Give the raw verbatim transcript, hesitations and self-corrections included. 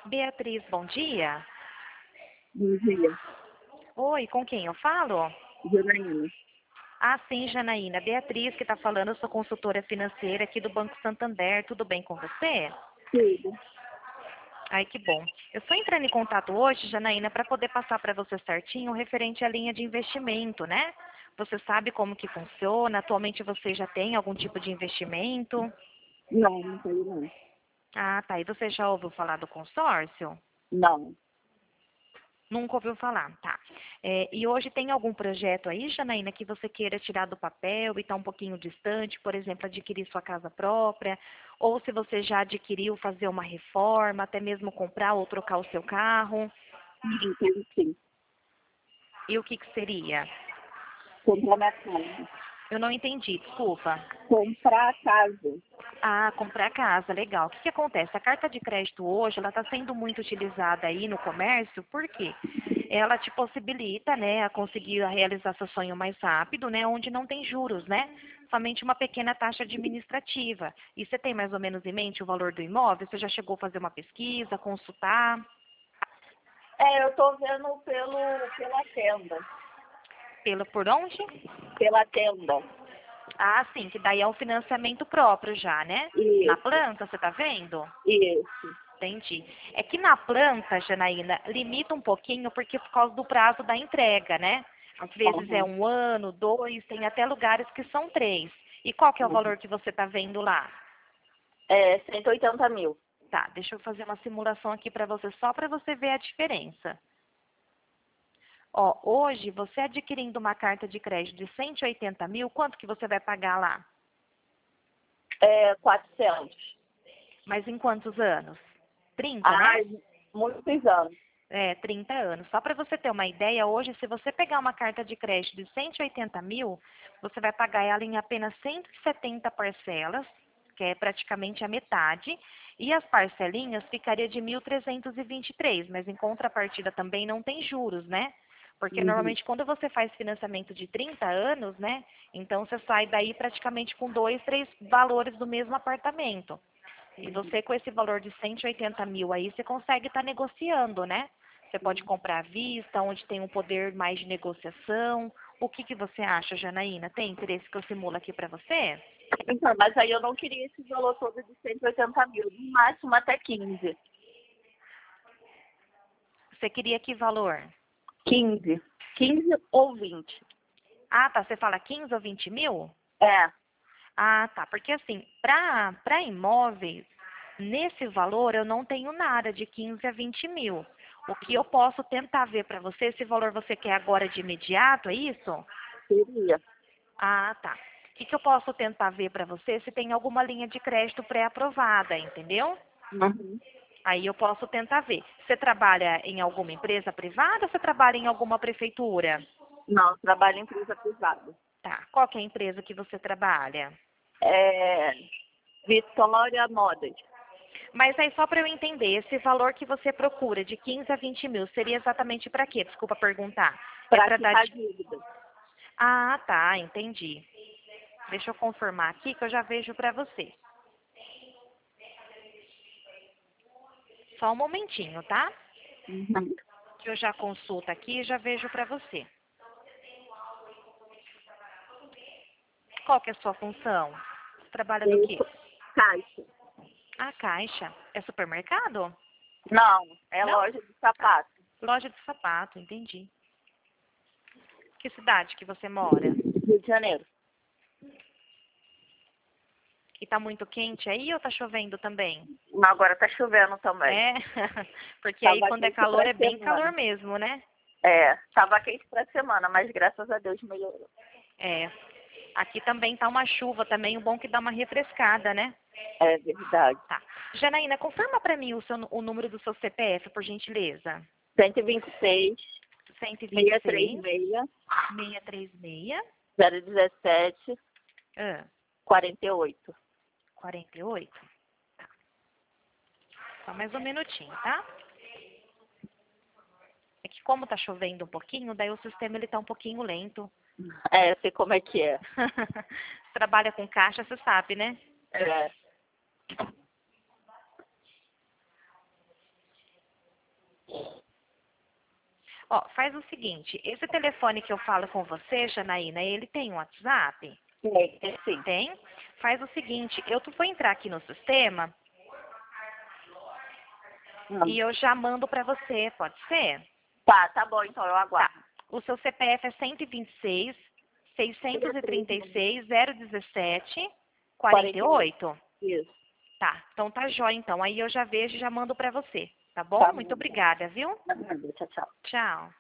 Beatriz, bom dia. Bom dia, Oi, com quem eu falo? Janaína. Ah, sim, Janaína. Beatriz que está falando, eu sou consultora financeira aqui do Banco Santander. Tudo bem com você? Tudo. Ai, que bom. Eu estou entrando em contato hoje, Janaína, para poder passar para você certinho o referente à linha de investimento, né? Você sabe como que funciona? Atualmente você já tem algum tipo de investimento? Não, não tenho não. Ah, tá. E você já ouviu falar do consórcio? Não. Nunca ouviu falar, tá. É, e hoje tem algum projeto aí, Janaína, que você queira tirar do papel e está um pouquinho distante, por exemplo, adquirir sua casa própria, ou se você já adquiriu, fazer uma reforma, até mesmo comprar ou trocar o seu carro, Não tenho sim. e o que que seria? Comprar minha casa. Eu não entendi, desculpa. Comprar a casa. Ah, comprar casa, legal. O que que acontece? A carta de crédito hoje, ela está sendo muito utilizada aí no comércio, por quê? Ela te possibilita, né, a conseguir realizar seu sonho mais rápido, né, onde não tem juros, né? Somente uma pequena taxa administrativa. E você tem mais ou menos em mente o valor do imóvel? Você já chegou a fazer uma pesquisa, consultar? É, eu tô vendo pelo, pela tenda. Pelo por onde? Pela tenda. Ah, sim, que daí é um financiamento próprio já, né? Na Isso, planta, você tá vendo? isso. Entendi. É que na planta, Janaína, limita um pouquinho porque por causa do prazo da entrega, né? Às vezes é Aham, um ano, dois, tem até lugares que são três. E qual que é o aham. valor que você está vendo lá? É, cento e oitenta mil. Tá, deixa eu fazer uma simulação aqui para você, só para você ver a diferença. Ó, hoje, você adquirindo uma carta de crédito de cento e oitenta mil, quanto que você vai pagar lá? É, quatrocentos. Mas em quantos anos? Trinta, né? Ai, muitos anos. É, trinta anos. Só para você ter uma ideia, hoje, se você pegar uma carta de crédito de cento e oitenta mil, você vai pagar ela em apenas cento e setenta parcelas, que é praticamente a metade, e as parcelinhas ficaria de mil trezentos e vinte e três, mas em contrapartida também não tem juros, né? Porque Uhum. normalmente quando você faz financiamento de trinta anos, né? Então você sai daí praticamente com dois, três valores do mesmo apartamento. E você com esse valor de cento e oitenta mil aí, você consegue estar negociando, né? Você pode comprar à vista, onde tem um poder mais de negociação. O que que você acha, Janaína? Tem interesse que eu simula aqui para você? Então, mas aí eu não queria esse valor todo de cento e oitenta mil. No máximo até quinze. Você queria que valor? Quinze. Quinze ou vinte. Ah, tá. Você fala quinze ou vinte mil? É. Ah, tá. Porque assim, para para imóveis, nesse valor eu não tenho nada de quinze a vinte mil. O que eu posso tentar ver para você, esse valor você quer agora de imediato, é isso? Seria. Ah, tá. O que, que eu posso tentar ver para você se tem alguma linha de crédito pré-aprovada, entendeu? Uhum. Aí eu posso tentar ver. Você trabalha em alguma empresa privada ou você trabalha em alguma prefeitura? Não, trabalho em empresa privada. Tá. Qual que é a empresa que você trabalha? É, Vitória Modas. Mas aí só para eu entender, esse valor que você procura de quinze a vinte mil seria exatamente para quê? Desculpa perguntar. É Para para dar quitar de... dívida. Ah, tá, entendi. Deixa eu confirmar aqui que eu já vejo para você. Só um momentinho, tá? Uhum. Que eu já consulto aqui e já vejo para você. Qual que é a sua função? Você trabalha do E quê? caixa. Ah, caixa. É supermercado? Não, é Não? loja de Ah, sapato. loja de sapato, entendi. Que cidade que você mora? Rio de Janeiro. E tá muito quente aí ou tá chovendo também? Agora tá chovendo também. É, porque aí Tava quando é quente calor pra é bem calor semana. mesmo, né? É, tava quente pra semana, mas graças a Deus melhorou. É. Aqui também tá uma chuva também, o bom é que dá uma refrescada, né? É verdade. Tá. Janaína, confirma para mim o, seu, o número do seu C P F, por gentileza. cento e vinte e seis, cento e vinte e seiscentos e trinta e seis, seis, seiscentos e trinta e seis, zero dezessete, ah, quarenta e oito. quarenta e oito. Só mais um minutinho, tá? É que como tá chovendo um pouquinho, daí o sistema ele tá um pouquinho lento. É, eu sei como é que é. Trabalha com caixa, você sabe, né? É. Ó, faz o seguinte, esse telefone que eu falo com você, Janaína, ele tem um WhatsApp? Tem, tem sim. Tem? Faz o seguinte, eu vou entrar aqui no sistema Hum. e eu já mando para você, pode ser? Tá, tá bom, então eu Tá. aguardo. O seu C P F é cento e vinte e seis, seiscentos e trinta e seis, zero dezessete, quarenta e oito? Isso. Tá, então tá jóia então. Aí eu já vejo e já mando para você, tá bom? Tá Muito bom. obrigada, viu? Tchau, tchau. Tchau.